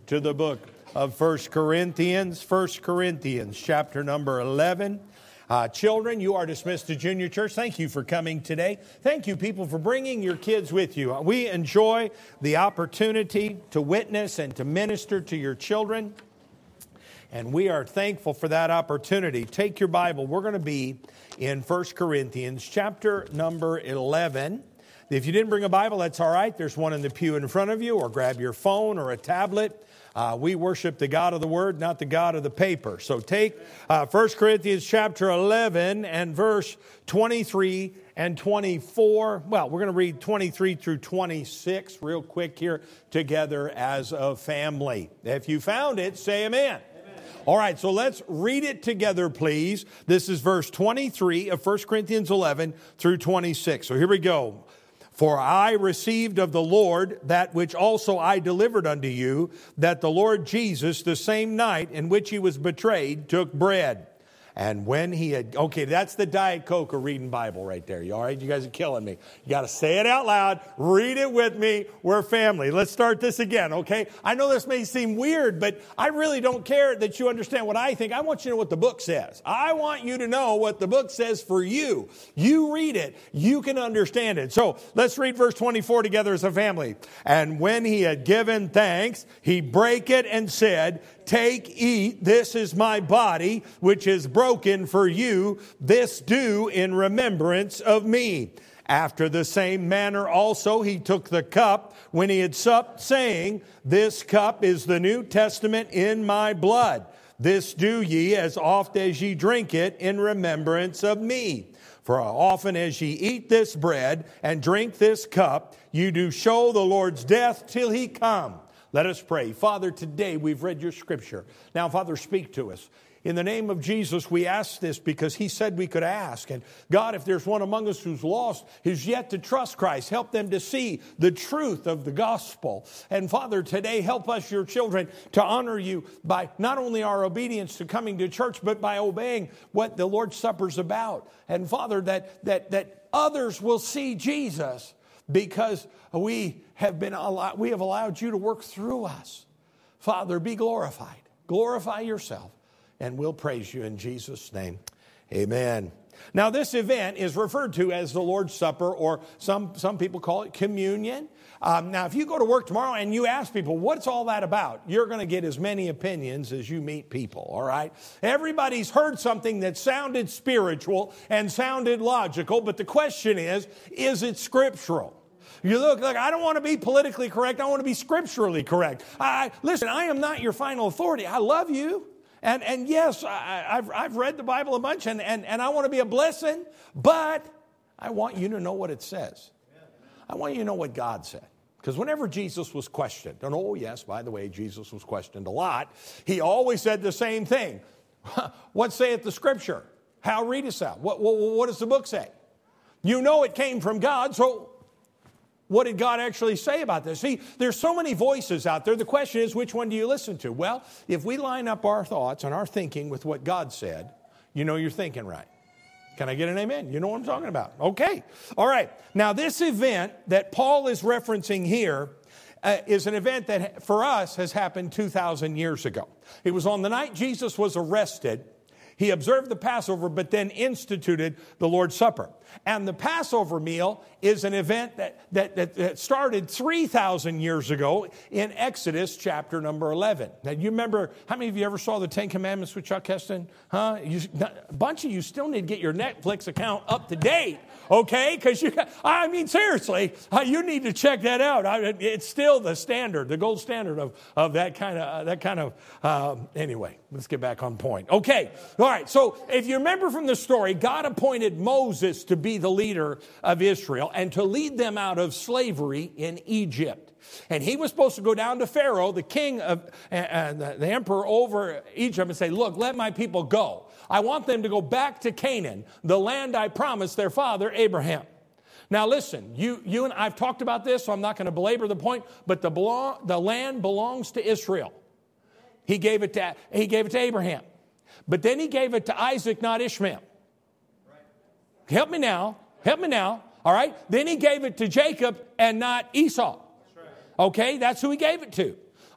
to the book of 1 Corinthians. 1 Corinthians chapter number 11. Children, you are dismissed to junior church. Thank you for coming today. Thank you, people, for bringing your kids with you. We enjoy the opportunity to witness and to minister to your children, and we are thankful for that opportunity. Take your Bible. We're going to be in 1 Corinthians chapter number 11. If you didn't bring a Bible, that's all right. There's one in the pew in front of you, or grab your phone or a tablet. We worship the God of the Word, not the God of the paper. So take 1 Corinthians chapter 11 and verse 23 and 24. Well, we're going to read 23 through 26 real quick here together as a family. If you found it, say amen. All right, so let's read it together, please. This is verse 23 of 1 Corinthians 11 through 26. So here we go. For I received of the Lord that which also I delivered unto you, that the Lord Jesus, the same night in which he was betrayed, took bread. And when he had... Okay, that's the Diet Coke or reading Bible right there. You all right? You guys are killing me. You got to say it out loud. Read it with me. We're family. Let's start this again, okay? I know this may seem weird, but I really don't care that you understand what I think. I want you to know what the book says. I want you to know what the book says for you. You read it. You can understand it. So let's read verse 24 together as a family. And when he had given thanks, he brake it and said, Take, eat, this is my body, which is broken for you. This do in remembrance of me. After the same manner also he took the cup when he had supped, saying, This cup is the New Testament in my blood. This do ye as oft as ye drink it in remembrance of me. For often as ye eat this bread and drink this cup, you do show the Lord's death till he come. Let us pray. Father, today we've read your scripture. Now, Father, speak to us. In the name of Jesus, we ask this because he said we could ask. And God, if there's one among us who's lost, who's yet to trust Christ, help them to see the truth of the gospel. And Father, today help us, your children, to honor you by not only our obedience to coming to church, but by obeying what the Lord's Supper's about. And Father, that others will see Jesus, because we have allowed you to work through us. Father, be glorified. Glorify yourself, and we'll praise you in Jesus' name. Amen. Now, this event is referred to as the Lord's Supper, or some people call it communion. Now, if you go to work tomorrow and you ask people, what's all that about? You're going to get as many opinions as you meet people, all right? Everybody's heard something that sounded spiritual and sounded logical, but the question is it scriptural? You look like, I don't want to be politically correct. I want to be scripturally correct. Listen, I am not your final authority. I love you. And yes, I've read the Bible a bunch, and I want to be a blessing, but I want you to know what it says. I want you to know what God said. Because whenever Jesus was questioned, and oh yes, by the way, Jesus was questioned a lot, he always said the same thing. What saith the scripture? How readest thou? What does the book say? You know it came from God, so what did God actually say about this? See, there's so many voices out there. The question is, which one do you listen to? Well, if we line up our thoughts and our thinking with what God said, you know you're thinking right. Can I get an amen? You know what I'm talking about. Okay. All right. Now, this event that Paul is referencing here is an event that for us has happened 2,000 years ago. It was on the night Jesus was arrested. He observed the Passover, but then instituted the Lord's Supper. And the Passover meal is an event that started 3,000 years ago in Exodus chapter number 11. Now, you remember, how many of you ever saw the Ten Commandments with Chuck Heston? A bunch of you still need to get your Netflix account up to date, okay? Because seriously, you need to check that out. It's still the standard, the gold standard of that kind of. Anyway, let's get back on point. Okay, all right. So if you remember from the story, God appointed Moses to be the leader of Israel and to lead them out of slavery in Egypt. And he was supposed to go down to Pharaoh, the king of the emperor over Egypt, and say, look, let my people go. I want them to go back to Canaan, the land I promised their father Abraham. Now listen, you and I've talked about this, so I'm not going to belabor the point, but the land belongs to Israel. He gave it to Abraham. But then he gave it to Isaac, not Ishmael. Help me now. All right. Then he gave it to Jacob and not Esau. Okay. That's who he gave it to.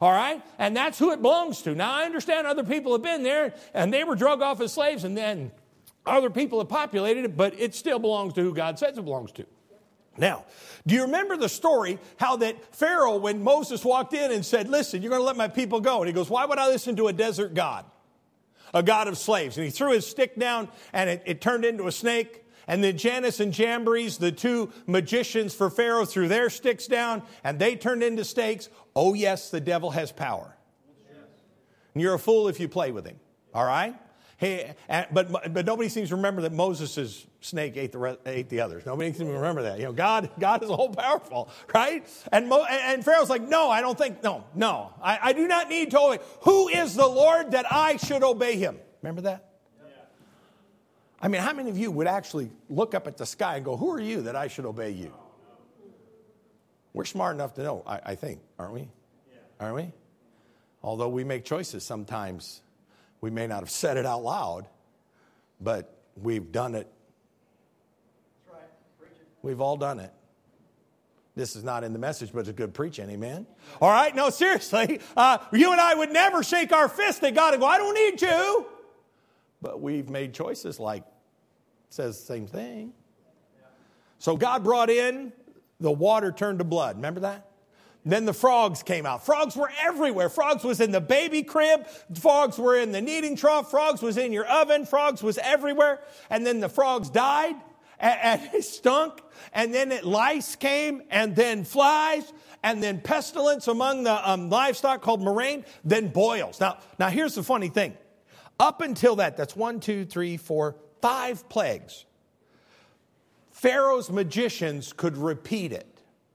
All right? And that's who it belongs to. Now, I understand other people have been there, and they were drug off as slaves, and then other people have populated it, but it still belongs to who God says it belongs to. Now, do you remember the story how that Pharaoh, when Moses walked in and said, listen, you're going to let my people go. And he goes, why would I listen to a desert god, a god of slaves? And he threw his stick down and it turned into a snake. And then Jannes and Jambres, the two magicians for Pharaoh, threw their sticks down and they turned into snakes. Oh, yes, the devil has power. And you're a fool if you play with him. All right? Hey, but nobody seems to remember that Moses' snake ate the others. Nobody seems to remember that. You know, God is all powerful, right? And Pharaoh's like, no, I don't think, no. I do not need to obey. Who is the Lord that I should obey him? Remember that? Yeah. I mean, how many of you would actually look up at the sky and go, who are you that I should obey you? We're smart enough to know, I think, aren't we? Yeah. Aren't we? Although we make choices sometimes. We may not have said it out loud, but we've done it. That's right. We've all done it. This is not in the message, but it's a good preaching, amen? All right, no, seriously. You and I would never shake our fist at God and go, I don't need you. But we've made choices like, it says the same thing. So God brought in, the water turned to blood. Remember that? Then the frogs came out. Frogs were everywhere. Frogs was in the baby crib. Frogs were in the kneading trough. Frogs was in your oven. Frogs was everywhere. And then the frogs died and it stunk. And then lice came and then flies and then pestilence among the livestock called murrain, then boils. Now here's the funny thing. Up until that's 1, 2, 3, 4, 5 plagues. Pharaoh's magicians could repeat it.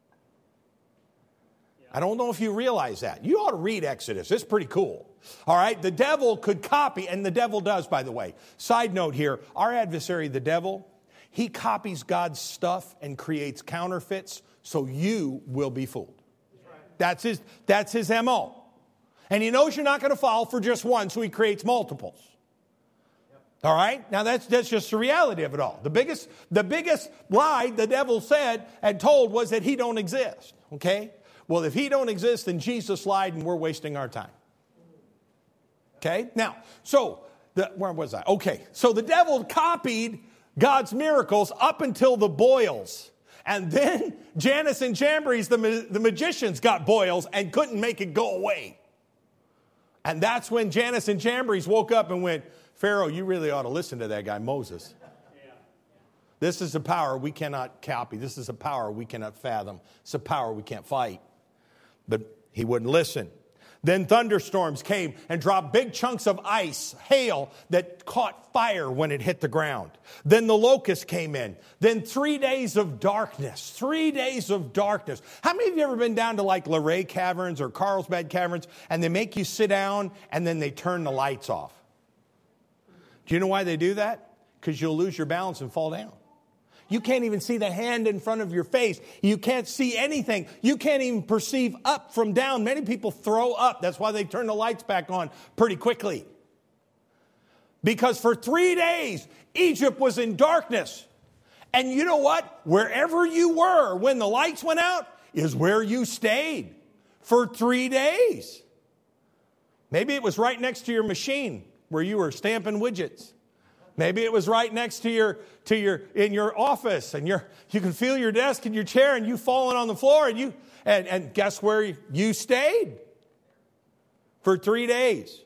I don't know if you realize that. You ought to read Exodus. It's pretty cool. All right, the devil could copy, and the devil does, by the way. Side note here, our adversary, the devil, he copies God's stuff and creates counterfeits so you will be fooled. That's his MO. And he knows you're not going to fall for just one, so he creates multiples. All right? Now, that's just the reality of it all. The biggest lie the devil said and told was that he don't exist. Okay? Well, if he don't exist, then Jesus lied and we're wasting our time. Okay? Now, where was I? Okay, so the devil copied God's miracles up until the boils. And then Jannes and Jambres, the magicians, got boils and couldn't make it go away. And that's when Jannes and Jambres woke up and went, Pharaoh, you really ought to listen to that guy, Moses. This is a power we cannot copy. This is a power we cannot fathom. It's a power we can't fight. But he wouldn't listen. Then thunderstorms came and dropped big chunks of ice, hail that caught fire when it hit the ground. Then the locusts came in. Then 3 days of darkness. 3 days of darkness. How many of you ever been down to like Luray Caverns or Carlsbad Caverns and they make you sit down and then they turn the lights off? Do you know why they do that? Because you'll lose your balance and fall down. You can't even see the hand in front of your face. You can't see anything. You can't even perceive up from down. Many people throw up. That's why they turn the lights back on pretty quickly. Because for 3 days, Egypt was in darkness. And you know what? Wherever you were when the lights went out is where you stayed for 3 days. Maybe it was right next to your machine where you were stamping widgets. Maybe it was right next to in your office, and you can feel your desk and your chair, and you falling on the floor, and guess where you stayed for 3 days.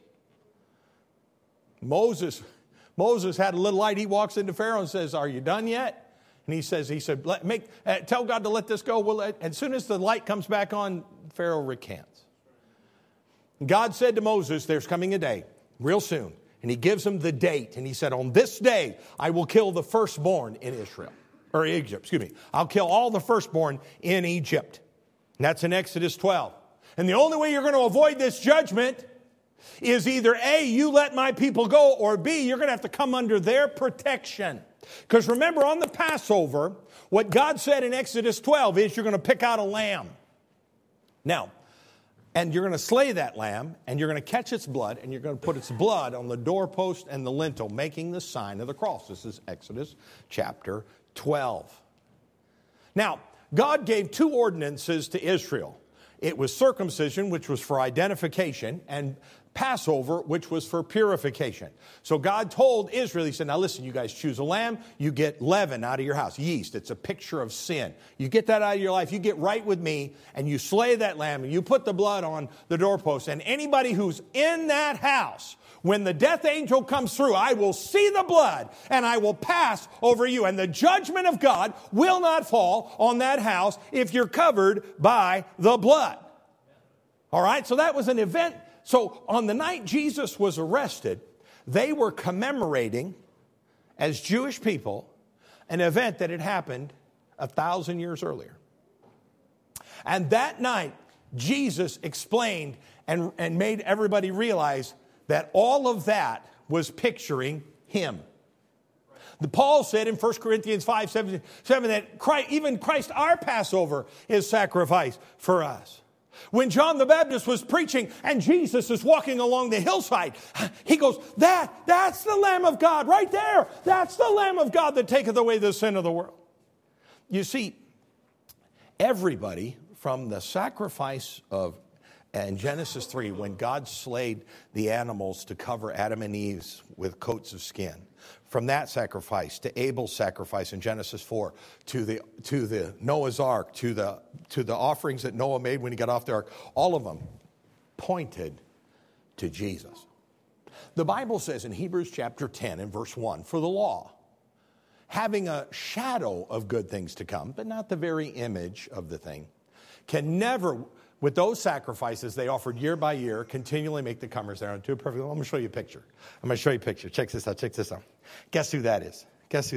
Moses had a little light. He walks into Pharaoh and says, "Are you done yet?" And he said, "Tell God to let this go." As soon as the light comes back on, Pharaoh recants. God said to Moses, "There's coming a day, real soon." And he gives him the date. And he said, on this day, I will kill the firstborn in Egypt. I'll kill all the firstborn in Egypt. And that's in Exodus 12. And the only way you're going to avoid this judgment is either A, you let my people go, or B, you're going to have to come under their protection. Because remember, on the Passover, what God said in Exodus 12 is you're going to pick out a lamb. Now, and you're going to slay that lamb, and you're going to catch its blood, and you're going to put its blood on the doorpost and the lintel, making the sign of the cross. This is Exodus chapter 12. Now, God gave 2 ordinances to Israel. It was circumcision, which was for identification, and Passover, which was for purification. So God told Israel, he said, now listen, you guys choose a lamb, you get leaven out of your house, yeast. It's a picture of sin. You get that out of your life, you get right with me, and you slay that lamb, and you put the blood on the doorpost. And anybody who's in that house, when the death angel comes through, I will see the blood, and I will pass over you. And the judgment of God will not fall on that house if you're covered by the blood. All right, so that was an event. So on the night Jesus was arrested, they were commemorating, as Jewish people, an event that had happened 1,000 years earlier. And that night, Jesus explained and made everybody realize that all of that was picturing him. Paul said in 1 Corinthians 5:7 that even Christ, our Passover, is sacrificed for us. When John the Baptist was preaching and Jesus is walking along the hillside, he goes, that's the Lamb of God right there. That's the Lamb of God that taketh away the sin of the world. You see, everybody from the sacrifice of, in Genesis 3, when God slayed the animals to cover Adam and Eve with coats of skin, from that sacrifice to Abel's sacrifice in Genesis 4, to the Noah's Ark, to the offerings that Noah made when he got off the ark, all of them pointed to Jesus. The Bible says in Hebrews chapter 10 and verse 1, for the law, having a shadow of good things to come, but not the very image of the thing, can never, with those sacrifices they offered year by year, continually make the comers there unto a perfect. I'm going to show you a picture. Check this out. Guess who that is?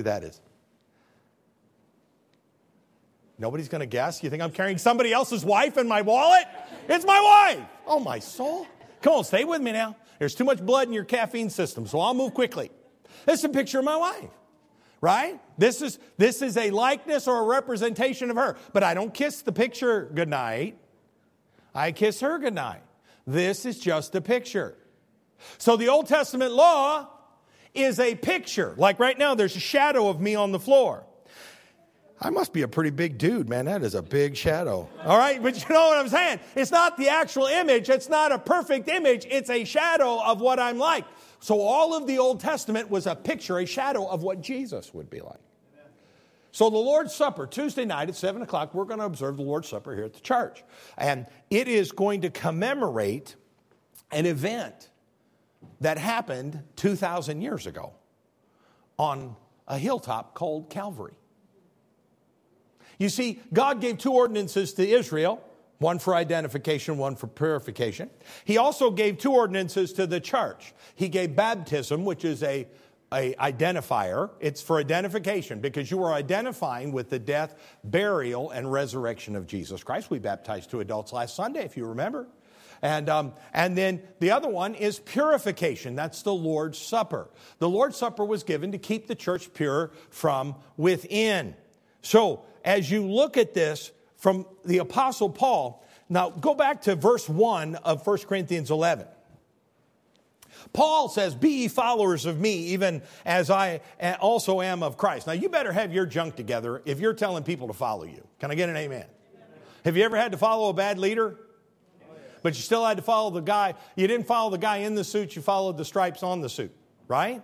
Nobody's going to guess? You think I'm carrying somebody else's wife in my wallet? It's my wife. Oh, my soul. Come on, stay with me now. There's too much blood in your caffeine system, so I'll move quickly. This is a picture of my wife, right? This is a likeness or a representation of her. But I don't kiss the picture goodnight. I kiss her goodnight. This is just a picture. So the Old Testament law is a picture. Like right now, there's a shadow of me on the floor. I must be a pretty big dude, man. That is a big shadow. All right, but you know what I'm saying? It's not the actual image. It's not a perfect image. It's a shadow of what I'm like. So all of the Old Testament was a picture, a shadow of what Jesus would be like. So the Lord's Supper, Tuesday night at 7 o'clock, we're going to observe the Lord's Supper here at the church. And it is going to commemorate an event that happened 2,000 years ago on a hilltop called Calvary. You see, God gave two ordinances to Israel, one for identification, one for purification. He also gave two ordinances to the church. He gave baptism, which is a identifier. It's for identification because you are identifying with the death, burial, and resurrection of Jesus Christ. We baptized two adults last Sunday, if you remember. And then the other one is purification. That's the Lord's Supper. The Lord's Supper was given to keep the church pure from within. So as you look at this from the Apostle Paul, now go back to verse 1 of 1 Corinthians 11. Paul says, be ye followers of me, even as I also am of Christ. Now, you better have your junk together if you're telling people to follow you. Can I get an amen? Have you ever had to follow a bad leader? But you still had to follow the guy. You didn't follow the guy in the suit. You followed the stripes on the suit, right?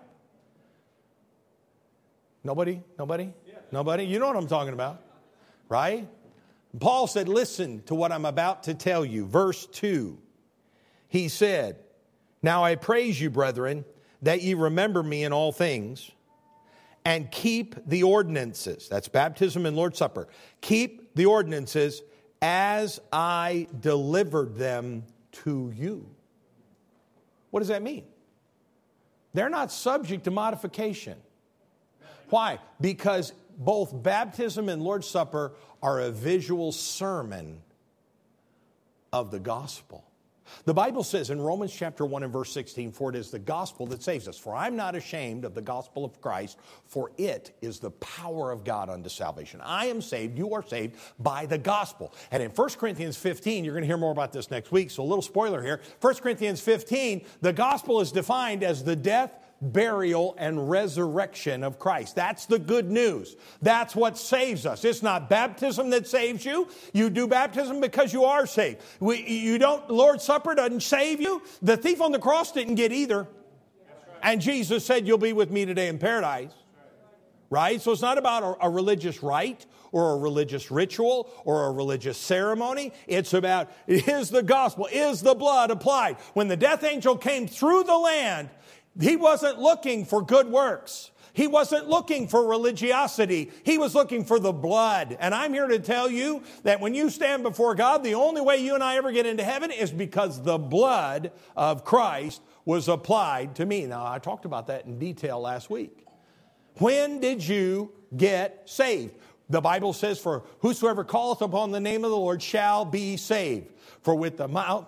Nobody? Nobody? You know what I'm talking about, right? Paul said, listen to what I'm about to tell you. Verse 2, he said, now I praise you, brethren, that ye remember me in all things and keep the ordinances. That's baptism and Lord's Supper. Keep the ordinances as I delivered them to you. What does that mean? They're not subject to modification. Why? Because both baptism and Lord's Supper are a visual sermon of the gospel. The Bible says in Romans chapter 1 and verse 16, for it is the gospel that saves us. For I'm not ashamed of the gospel of Christ, for it is the power of God unto salvation. I am saved, you are saved by the gospel. And in 1 Corinthians 15, you're going to hear more about this next week, so a little spoiler here. 1 Corinthians 15, the gospel is defined as the death, burial, and resurrection of Christ. That's the good news. That's what saves us. It's not baptism that saves you. You do baptism because you are saved. Lord's Supper doesn't save you. The thief on the cross didn't get either. And Jesus said, you'll be with me today in paradise. Right? So it's not about a religious rite or a religious ritual or a religious ceremony. It's about, is the gospel, is the blood applied? When the death angel came through the land, he wasn't looking for good works. He wasn't looking for religiosity. He was looking for the blood. And I'm here to tell you that when you stand before God, the only way you and I ever get into heaven is because the blood of Christ was applied to me. Now, I talked about that in detail last week. When did you get saved? The Bible says, for whosoever calleth upon the name of the Lord shall be saved. For with the mouth,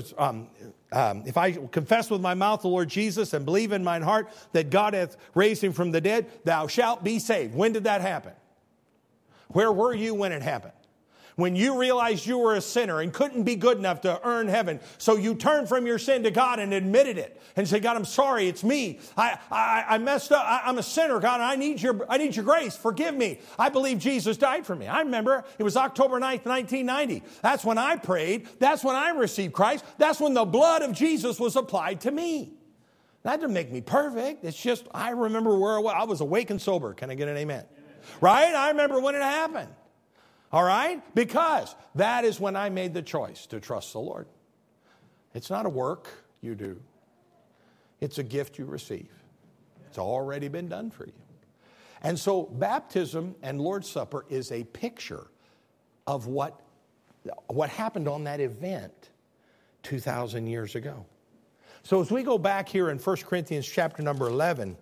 if I confess with my mouth the Lord Jesus and believe in mine heart that God hath raised him from the dead, thou shalt be saved. When did that happen? Where were you when it happened? When you realized you were a sinner and couldn't be good enough to earn heaven. So you turned from your sin to God and admitted it. And said, God, I'm sorry, it's me. I messed up. I'm a sinner, God. I need your grace. Forgive me. I believe Jesus died for me. I remember it was October 9th, 1990. That's when I prayed. That's when I received Christ. That's when the blood of Jesus was applied to me. That didn't make me perfect. It's just, I remember where I was awake and sober. Can I get an amen? Right? I remember when it happened. All right? Because that is when I made the choice to trust the Lord. It's not a work you do. It's a gift you receive. It's already been done for you. And so baptism and Lord's Supper is a picture of what happened on that event 2,000 years ago. So as we go back here in 1 Corinthians chapter number 11,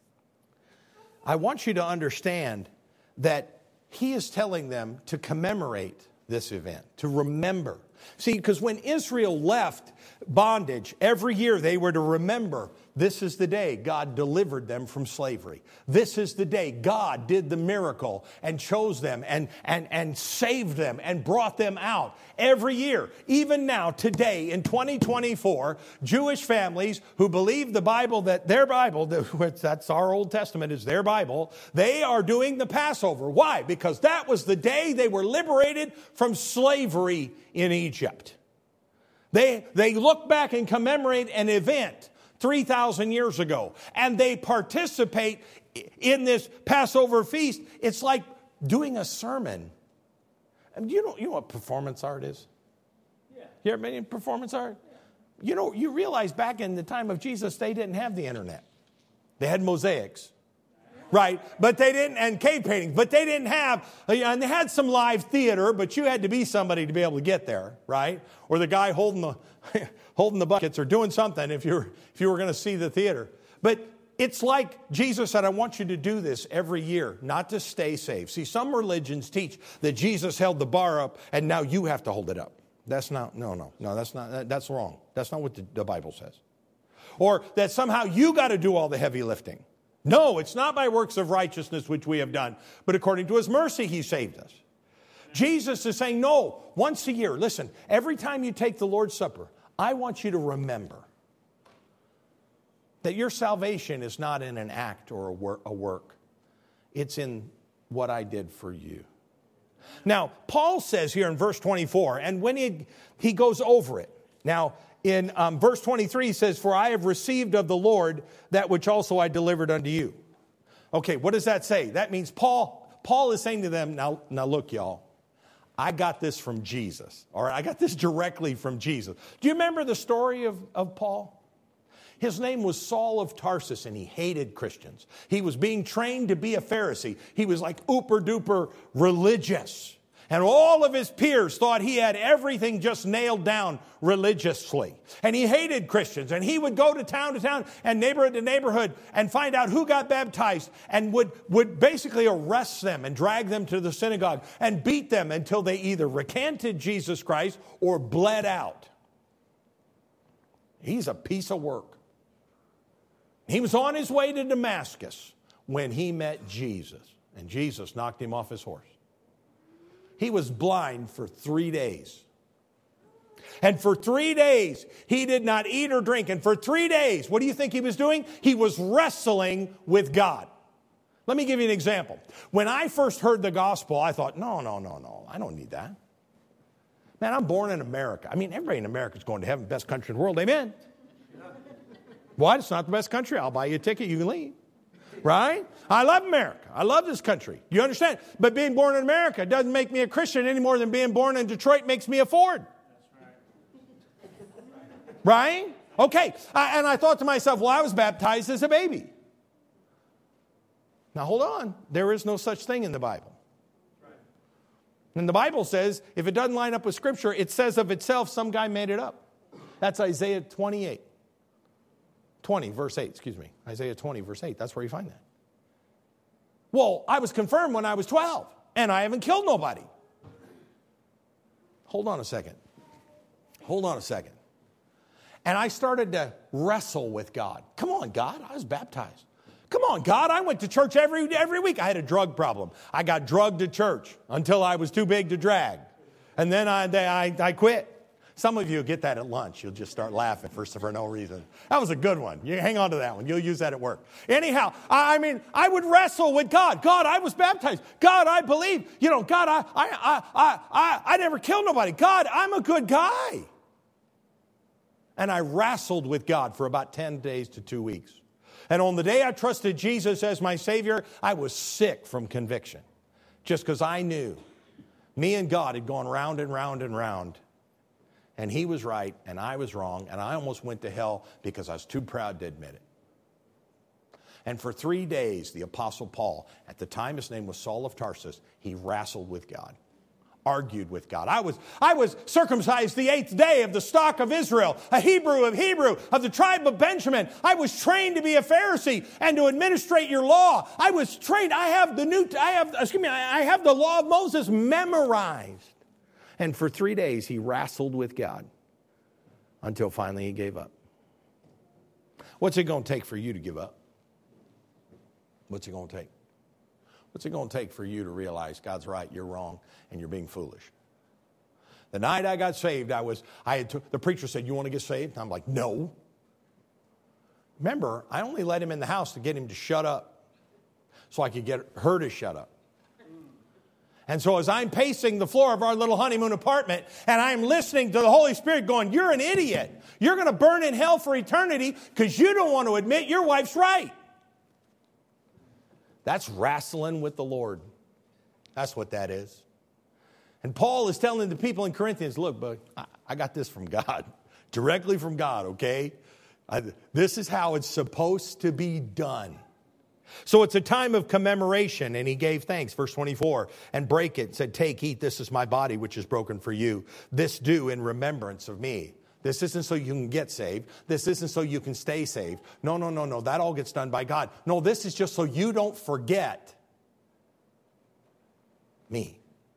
I want you to understand that he is telling them to commemorate this event, to remember. See, because when Israel left bondage, every year they were to remember this is the day God delivered them from slavery. This is the day God did the miracle and chose them and saved them and brought them out. Every year, even now, today in 2024, Jewish families who believe the Bible, that their Bible, that's our Old Testament, is their Bible, they are doing the Passover. Why? Because that was the day they were liberated from slavery in Egypt. They look back and commemorate an event 3,000 years ago, and they participate in this Passover feast. It's like doing a sermon. And you know what performance art is? Yeah. You ever been in performance art? Yeah. You know, you realize back in the time of Jesus, they didn't have the internet. They had mosaics. Right, but they didn't, and cave paintings, but they didn't have, and they had some live theater, but you had to be somebody to be able to get there, right? Or the guy holding the buckets or doing something if you were going to see the theater. But it's like Jesus said, I want you to do this every year, not to stay safe. See, some religions teach that Jesus held the bar up and now you have to hold it up. That's not, no, that's wrong. That's not what the Bible says. Or that somehow you got to do all the heavy lifting. No, it's not by works of righteousness which we have done, but according to his mercy he saved us. Jesus is saying, no, once a year. Listen, every time you take the Lord's Supper, I want you to remember that your salvation is not in an act or a work. It's in what I did for you. Now, Paul says here in verse 24, and when he goes over it. Now, in verse 23, he says, for I have received of the Lord that which also I delivered unto you. Okay, what does that say? That means Paul is saying to them, now look, y'all, I got this from Jesus. All right, I got this directly from Jesus. Do you remember the story of Paul? His name was Saul of Tarsus, and he hated Christians. He was being trained to be a Pharisee. He was like uber-duper religious. And all of his peers thought he had everything just nailed down religiously. And he hated Christians. And he would go to town and neighborhood to neighborhood and find out who got baptized and would basically arrest them and drag them to the synagogue and beat them until they either recanted Jesus Christ or bled out. He's a piece of work. He was on his way to Damascus when he met Jesus. And Jesus knocked him off his horse. He was blind for 3 days. And for 3 days, he did not eat or drink. And for 3 days, what do you think he was doing? He was wrestling with God. Let me give you an example. When I first heard the gospel, I thought, no, I don't need that. Man, I'm born in America. I mean, everybody in America is going to heaven, best country in the world. Amen. What? It's not the best country. I'll buy you a ticket. You can leave. Right? I love America. I love this country. You understand? But being born in America doesn't make me a Christian any more than being born in Detroit makes me a Ford. Right? Okay. And I thought to myself, well, I was baptized as a baby. Now, hold on. There is no such thing in the Bible. And the Bible says, if it doesn't line up with Scripture, it says of itself, some guy made it up. That's Isaiah 28. 20, verse 8, excuse me. Isaiah 20, verse 8. That's where you find that. Well, I was confirmed when I was 12, and I haven't killed nobody. Hold on a second. And I started to wrestle with God. Come on, God, I was baptized. Come on, God, I went to church every week. I had a drug problem. I got drugged to church until I was too big to drag. And then I quit. Some of you get that at lunch. You'll just start laughing for no reason. That was a good one. You hang on to that one. You'll use that at work. Anyhow, I would wrestle with God. God, I was baptized. God, I believe. God, I never killed nobody. God, I'm a good guy. And I wrestled with God for about 10 days to 2 weeks. And on the day I trusted Jesus as my Savior, I was sick from conviction. Just because I knew me and God had gone round and round and round. And He was right and I was wrong. And I almost went to hell because I was too proud to admit it. And for 3 days, the Apostle Paul, at the time his name was Saul of Tarsus, he wrestled with God. Argued with God. I was circumcised the 8th day of the stock of Israel, a Hebrew of the tribe of Benjamin. I was trained to be a Pharisee and to administrate your law. I was trained. I have the law of Moses memorized. And for 3 days he wrestled with God until finally he gave up. What's it going to take for you to give up? What's it going to take? What's it going to take for you to realize God's right, you're wrong, and you're being foolish? The night I got saved, the preacher said, you want to get saved? And I'm like, no. Remember, I only let him in the house to get him to shut up so I could get her to shut up. And so as I'm pacing the floor of our little honeymoon apartment and I'm listening to the Holy Spirit going, you're an idiot. You're going to burn in hell for eternity because you don't want to admit your wife's right. That's wrestling with the Lord. That's what that is. And Paul is telling the people in Corinthians, look, bud, I got this from God, directly from God, okay? This is how it's supposed to be done. So it's a time of commemoration, and he gave thanks. Verse 24, and break it, said, take, eat, this is my body, which is broken for you. This do in remembrance of me. This isn't so you can get saved. This isn't so you can stay saved. No. That all gets done by God. No, this is just so you don't forget me.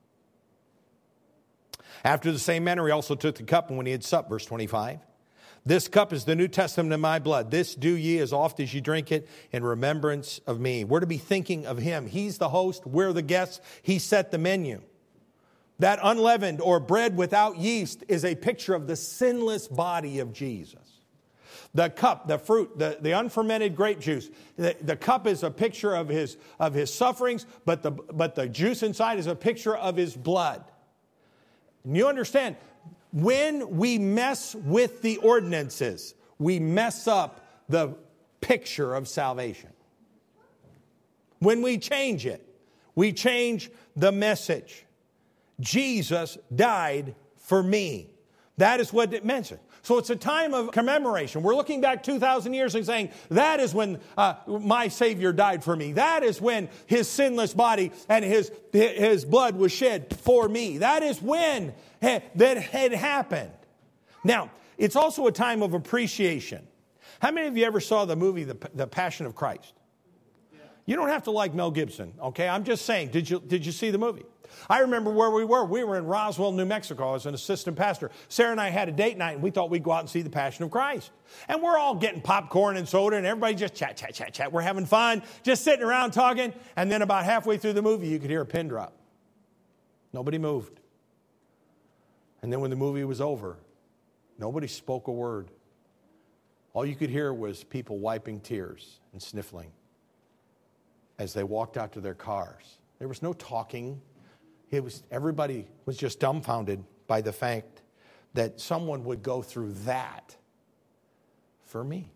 After the same manner, he also took the cup, and when he had supped, verse 25, this cup is the New Testament in my blood. This do ye as oft as ye drink it in remembrance of me. We're to be thinking of him. He's the host. We're the guests. He set the menu. That unleavened or bread without yeast is a picture of the sinless body of Jesus. The cup, the fruit, the unfermented grape juice, the cup is a picture of his sufferings, but the juice inside is a picture of his blood. And you understand, when we mess with the ordinances, we mess up the picture of salvation. When we change it, we change the message. Jesus died for me. That is what it mentions. So it's a time of commemoration. We're looking back 2,000 years and saying, that is when my Savior died for me. That is when his sinless body and his blood was shed for me. That is when that had happened. Now, it's also a time of appreciation. How many of you ever saw the movie, The Passion of Christ? You don't have to like Mel Gibson, okay? I'm just saying, did you see the movie? I remember where we were. We were in Roswell, New Mexico. I was an assistant pastor. Sarah and I had a date night, and we thought we'd go out and see The Passion of Christ. And we're all getting popcorn and soda, and everybody just chat. We're having fun, just sitting around talking. And then about halfway through the movie, you could hear a pin drop. Nobody moved. And then when the movie was over, Nobody spoke a word. All you could hear was people wiping tears and sniffling as they walked out to their cars. There was no talking. Everybody was just dumbfounded by the fact that someone would go through that for me.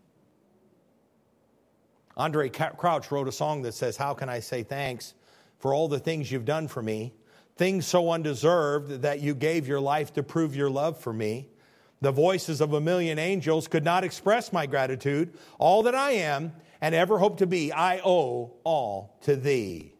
Andre Crouch wrote a song that says, "How can I say thanks for all the things you've done for me? Things so undeserved that you gave your life to prove your love for me. The voices of a million angels could not express my gratitude. All that I am and ever hope to be, I owe all to thee."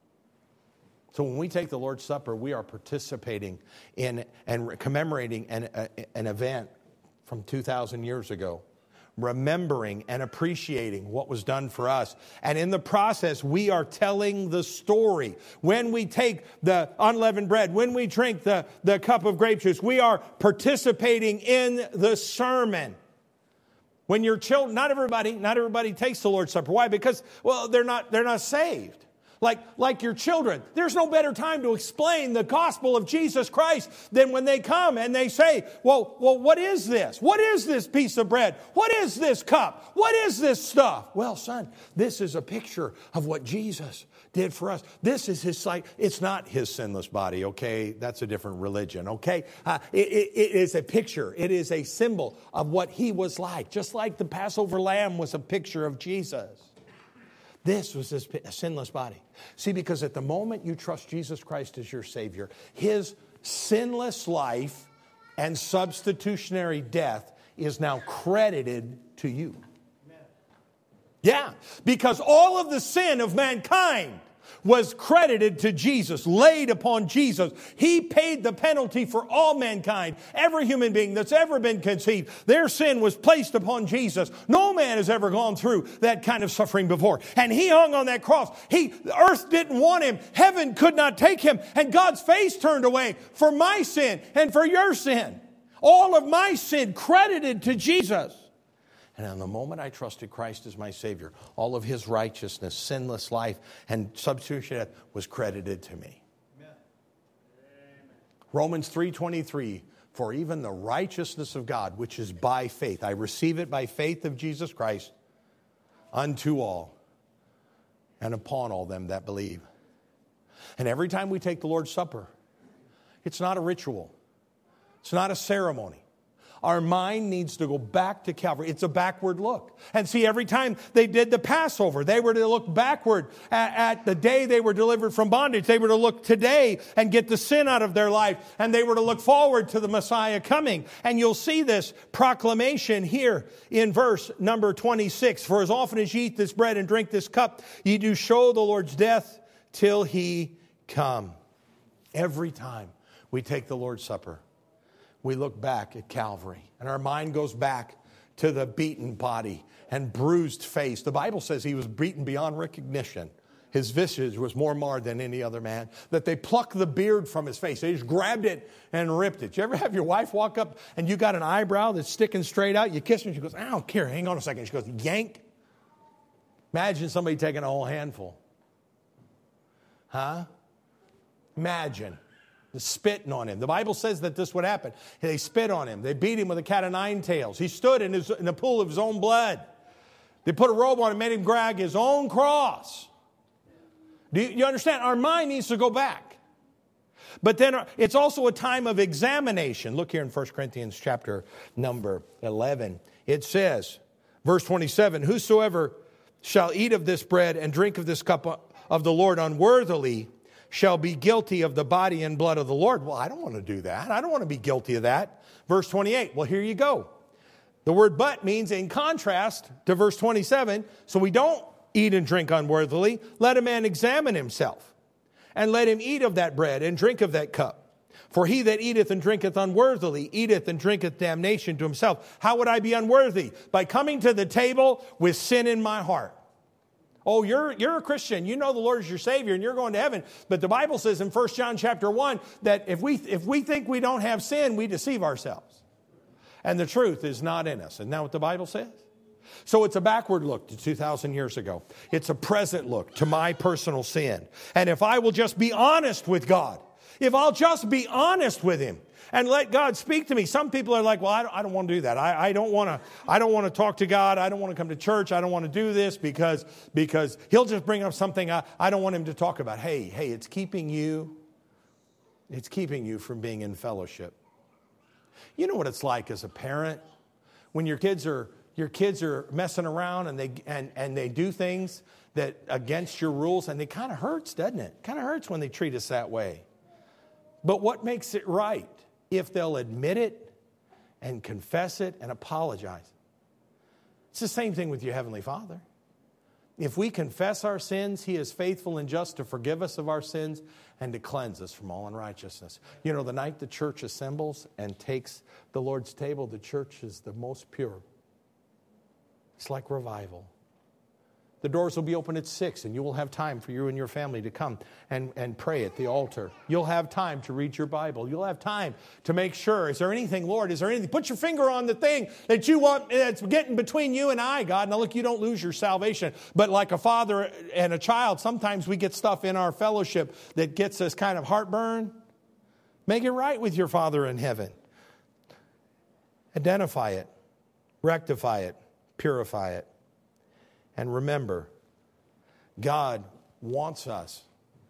So when we take the Lord's Supper, we are participating in and commemorating an event from 2,000 years ago, remembering and appreciating what was done for us. And in the process, we are telling the story. When we take the unleavened bread, when we drink the cup of grape juice, we are participating in the sermon. When your children, not everybody takes the Lord's Supper. Why? Because, well, they're not saved. Like your children, there's no better time to explain the gospel of Jesus Christ than when they come and they say, well, what is this? What is this piece of bread? What is this cup? What is this stuff? Well, son, this is a picture of what Jesus did for us. This is his sight. It's not his sinless body, okay? That's a different religion, okay? It is a picture. It is a symbol of what he was like, just like the Passover lamb was a picture of Jesus. This was his sinless body. See, because at the moment you trust Jesus Christ as your Savior, his sinless life and substitutionary death is now credited to you. Amen. Yeah, because all of the sin of mankind was credited to Jesus, laid upon Jesus. He paid the penalty for all mankind, every human being that's ever been conceived. Their sin was placed upon Jesus. No man has ever gone through that kind of suffering before. And he hung on that cross. The earth didn't want him. Heaven could not take him. And God's face turned away for my sin and for your sin. All of my sin credited to Jesus. And on the moment I trusted Christ as my Savior, all of his righteousness, sinless life, and substitution death was credited to me. Amen. Romans 3:23, for even the righteousness of God, which is by faith, I receive it by faith of Jesus Christ, unto all, and upon all them that believe. And every time we take the Lord's Supper, it's not a ritual. It's not a ceremony. Our mind needs to go back to Calvary. It's a backward look. And see, every time they did the Passover, they were to look backward at the day they were delivered from bondage. They were to look today and get the sin out of their life. And they were to look forward to the Messiah coming. And you'll see this proclamation here in verse number 26. For as often as ye eat this bread and drink this cup, ye do show the Lord's death till he come. Every time we take the Lord's Supper, we look back at Calvary, and our mind goes back to the beaten body and bruised face. The Bible says he was beaten beyond recognition. His visage was more marred than any other man. That they plucked the beard from his face. They just grabbed it and ripped it. You ever have your wife walk up and you got an eyebrow that's sticking straight out? You kiss her and she goes, I don't care. Hang on a second. She goes, yank. Imagine somebody taking a whole handful. Huh? Imagine. Spitting on him. The Bible says that this would happen. They spit on him. They beat him with a cat of nine tails. He stood in the pool of his own blood. They put a robe on him, made him drag his own cross. Do you understand? Our mind needs to go back. But then it's also a time of examination. Look here in 1 Corinthians chapter number 11. It says, verse 27, whosoever shall eat of this bread and drink of this cup of the Lord unworthily shall be guilty of the body and blood of the Lord. Well, I don't want to do that. I don't want to be guilty of that. Verse 28, well, here you go. The word but means in contrast to verse 27, so we don't eat and drink unworthily. Let a man examine himself, and let him eat of that bread and drink of that cup. For he that eateth and drinketh unworthily eateth and drinketh damnation to himself. How would I be unworthy? By coming to the table with sin in my heart. Oh, you're a Christian. You know the Lord is your Savior and you're going to heaven. But the Bible says in 1 John chapter 1 that if we think we don't have sin, we deceive ourselves. And the truth is not in us. Isn't that what the Bible says? So it's a backward look to 2,000 years ago. It's a present look to my personal sin. And if I will just be honest with God, if I'll just be honest with Him and let God speak to me. Some people are like, well, I don't want to do that. I don't want to talk to God. I don't want to come to church. I don't want to do this because he'll just bring up something I don't want him to talk about. Hey, it's keeping you from being in fellowship. You know what it's like as a parent when your kids are messing around and they do things that against your rules, and it kind of hurts, doesn't it? Kind of hurts when they treat us that way. But what makes it right? If they'll admit it and confess it and apologize. It's the same thing with your Heavenly Father. If we confess our sins, He is faithful and just to forgive us of our sins and to cleanse us from all unrighteousness. You know, the night the church assembles and takes the Lord's table, the church is the most pure. It's like revival. The doors will be open at 6, and you will have time for you and your family to come and pray at the altar. You'll have time to read your Bible. You'll have time to make sure, is there anything, Lord, is there anything? Put your finger on the thing that you want that's getting between you and I, God. Now, look, you don't lose your salvation. But like a father and a child, sometimes we get stuff in our fellowship that gets us kind of heartburn. Make it right with your Father in heaven. Identify it. Rectify it. Purify it. And remember, God wants us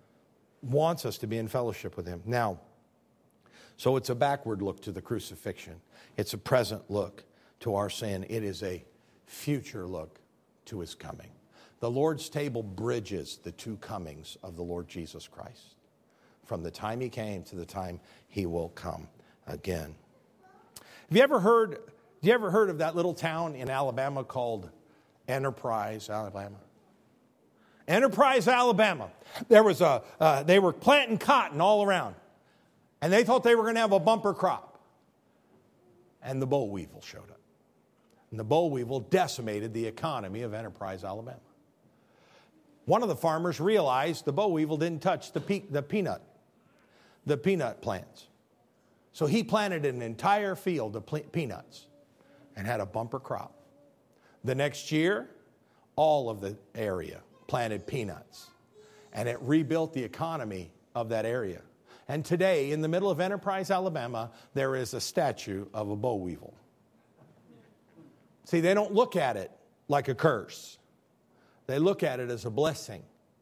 to be in fellowship with Him. Now, so it's a backward look to the crucifixion. It's a present look to our sin. It is a future look to His coming. The Lord's table bridges the two comings of the Lord Jesus Christ, from the time He came to the time He will come again. Have you ever heard of that little town in Alabama called Enterprise, Alabama? Enterprise, Alabama. There was they were planting cotton all around, and they thought they were going to have a bumper crop. And the boll weevil showed up. And the boll weevil decimated the economy of Enterprise, Alabama. One of the farmers realized the boll weevil didn't touch the peanut plants. So he planted an entire field of peanuts and had a bumper crop. The next year, all of the area planted peanuts, and it rebuilt the economy of that area. And today, in the middle of Enterprise, Alabama, there is a statue of a boll weevil. See, they don't look at it like a curse. They look at it as a blessing.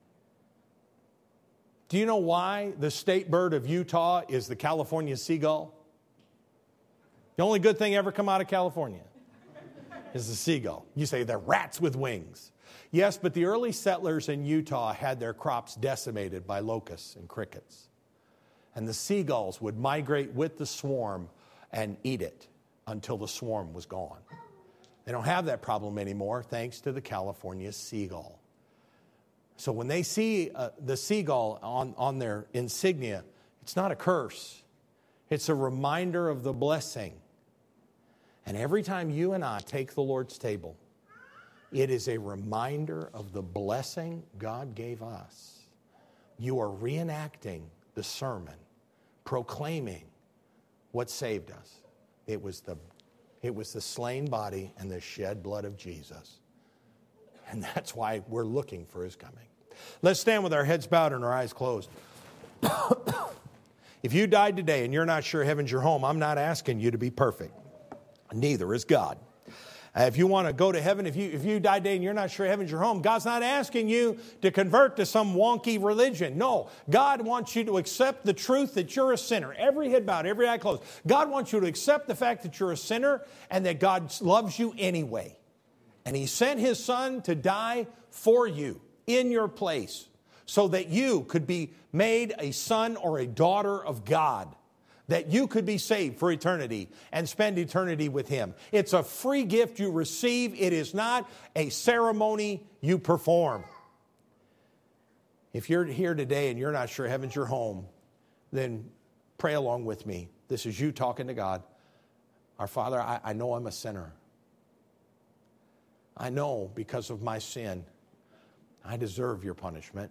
Do you know why the state bird of Utah is the California seagull? The only good thing ever come out of California is the seagull. You say they're rats with wings. Yes, but the early settlers in Utah had their crops decimated by locusts and crickets. And the seagulls would migrate with the swarm and eat it until the swarm was gone. They don't have that problem anymore thanks to the California seagull. So when they see the seagull on their insignia, it's not a curse. It's a reminder of the blessing. And every time you and I take the Lord's table, it is a reminder of the blessing God gave us. You are reenacting the sermon, proclaiming what saved us. It was the slain body and the shed blood of Jesus. And that's why we're looking for His coming. Let's stand with our heads bowed and our eyes closed. If you died today and you're not sure heaven's your home, I'm not asking you to be perfect. Neither is God. If you want to go to heaven, if you die today and you're not sure heaven's your home, God's not asking you to convert to some wonky religion. No, God wants you to accept the truth that you're a sinner. Every head bowed, every eye closed. God wants you to accept the fact that you're a sinner and that God loves you anyway. And He sent His Son to die for you in your place so that you could be made a son or a daughter of God, that you could be saved for eternity and spend eternity with Him. It's a free gift you receive. It is not a ceremony you perform. If you're here today and you're not sure heaven's your home, then pray along with me. This is you talking to God. Our Father, I know I'm a sinner. I know because of my sin, I deserve your punishment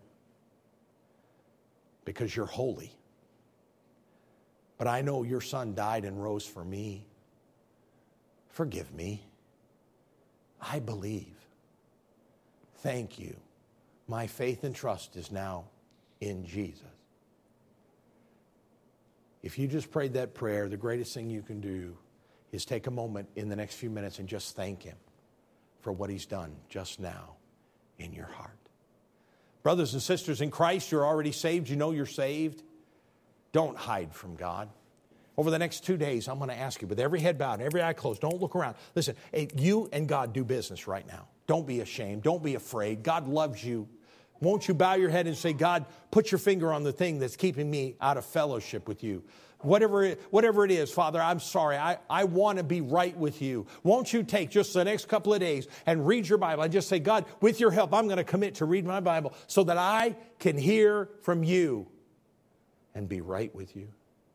because you're holy. But I know your Son died and rose for me. Forgive me. I believe. Thank you. My faith and trust is now in Jesus. If you just prayed that prayer, the greatest thing you can do is take a moment in the next few minutes and just thank Him for what He's done just now in your heart. Brothers and sisters in Christ, you're already saved. You know you're saved. Don't hide from God. Over the next 2 days, I'm going to ask you, with every head bowed and every eye closed, don't look around. Listen, you and God do business right now. Don't be ashamed. Don't be afraid. God loves you. Won't you bow your head and say, God, put your finger on the thing that's keeping me out of fellowship with you. Whatever it is, Father, I'm sorry. I want to be right with you. Won't you take just the next couple of days and read your Bible and just say, God, with your help, I'm going to commit to read my Bible so that I can hear from you and be right with you.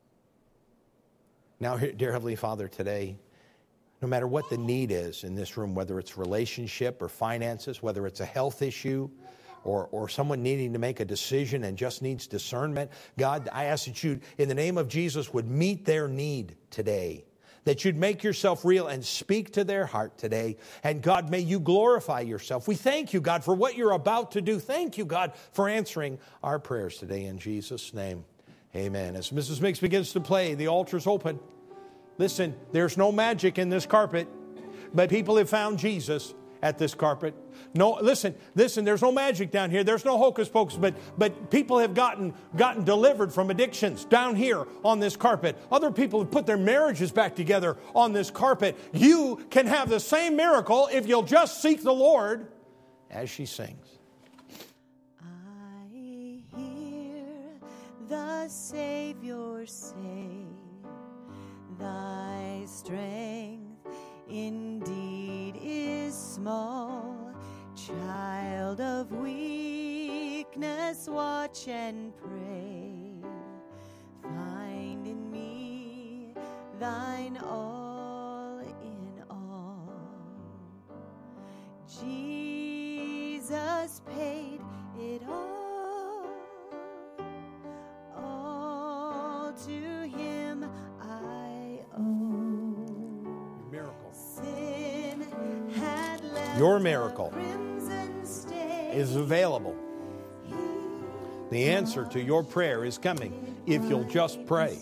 Now, dear Heavenly Father, today, no matter what the need is in this room, whether it's relationship or finances, whether it's a health issue, or someone needing to make a decision and just needs discernment, God, I ask that you, in the name of Jesus, would meet their need today. That you'd make yourself real and speak to their heart today. And God, may you glorify yourself. We thank you, God, for what you're about to do. Thank you, God, for answering our prayers today in Jesus' name. Amen. As Mrs. Mix begins to play, the altar's open. Listen, there's no magic in this carpet, but people have found Jesus at this carpet. No, listen, there's no magic down here. There's no hocus pocus, but people have gotten delivered from addictions down here on this carpet. Other people have put their marriages back together on this carpet. You can have the same miracle if you'll just seek the Lord as she sings. I hear the Savior say, thy strength indeed is small. Child of weakness, watch and pray. Find in me thine all in all. Jesus paid it all. All to Him I owe. Miracle. Sin had left Your miracle crimson stain. is available. The answer to your prayer is coming if you'll just pray.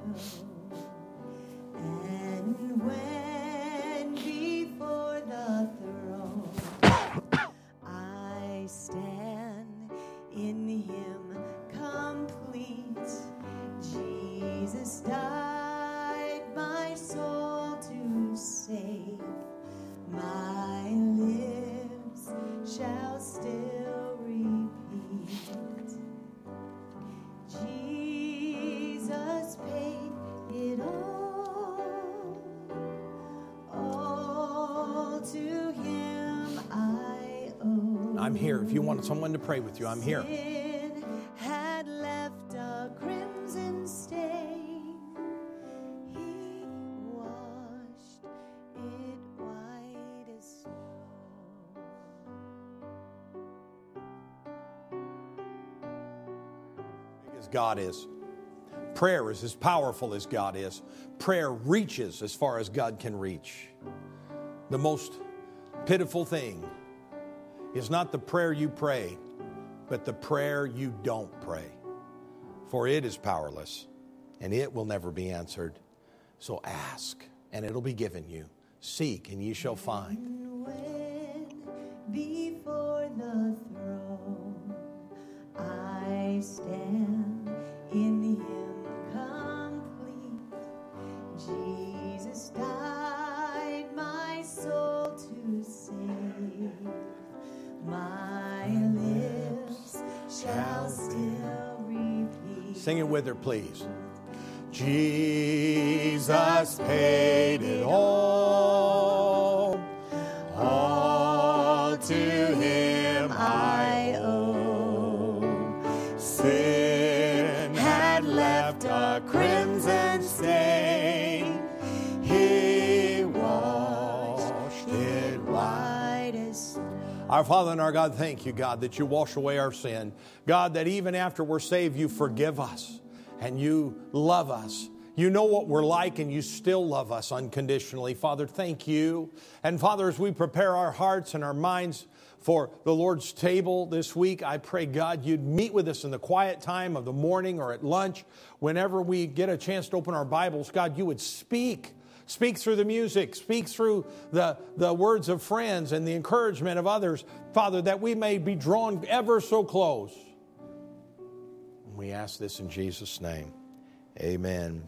And when before the throne I stand in Him complete, Jesus died my soul to save. My lips shall still repeat, Jesus paid it all to Him I owe. I'm here. If you want someone to pray with you, I'm here. Sin had left a crimson stain. He washed it white as snow. As God is. Prayer is as powerful as God is. Prayer reaches as far as God can reach. The most pitiful thing is not the prayer you pray, but the prayer you don't pray. For it is powerless, and it will never be answered. So ask, and it'll be given you. Seek, and ye shall find. When before the throne I stand in Him complete, Jesus died my soul to save. My lips shall still repeat. Sing it with her, please. Jesus paid it all to Him I owe. Sin had left a crimson stain. He washed it white. White as snow. Our Father and our God, thank you, God, that you wash away our sin. God, that even after we're saved, you forgive us and you love us. You know what we're like and you still love us unconditionally. Father, thank you. And Father, as we prepare our hearts and our minds for the Lord's table this week. I pray, God, you'd meet with us in the quiet time of the morning or at lunch. Whenever we get a chance to open our Bibles, God, you would speak. Speak through the music. Speak through the words of friends and the encouragement of others, Father, that we may be drawn ever so close. We ask this in Jesus' name. Amen.